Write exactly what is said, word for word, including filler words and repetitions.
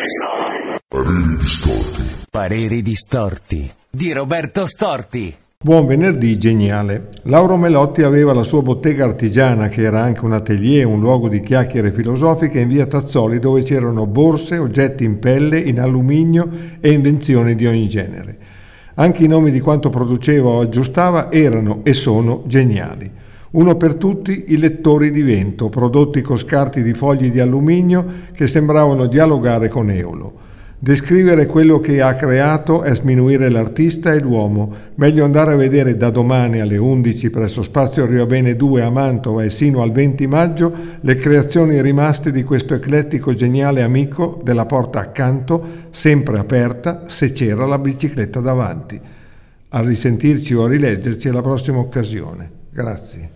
Pareri distorti. Pareri distorti di Roberto Storti. Buon venerdì geniale. Lauro Melotti aveva la sua bottega artigiana, che era anche un atelier, un luogo di chiacchiere filosofiche, in via Tazzoli, dove c'erano borse, oggetti in pelle, in alluminio e invenzioni di ogni genere. Anche i nomi di quanto produceva o aggiustava erano e sono geniali. Uno per tutti, i lettori di vento, prodotti con scarti di fogli di alluminio che sembravano dialogare con Eolo. Descrivere quello che ha creato è sminuire l'artista e l'uomo. Meglio andare a vedere da domani alle undici presso Spazio Riobene due a Mantova e sino al venti maggio le creazioni rimaste di questo eclettico geniale amico della porta accanto, sempre aperta se c'era la bicicletta davanti. A risentirci o a rileggerci alla prossima occasione. Grazie.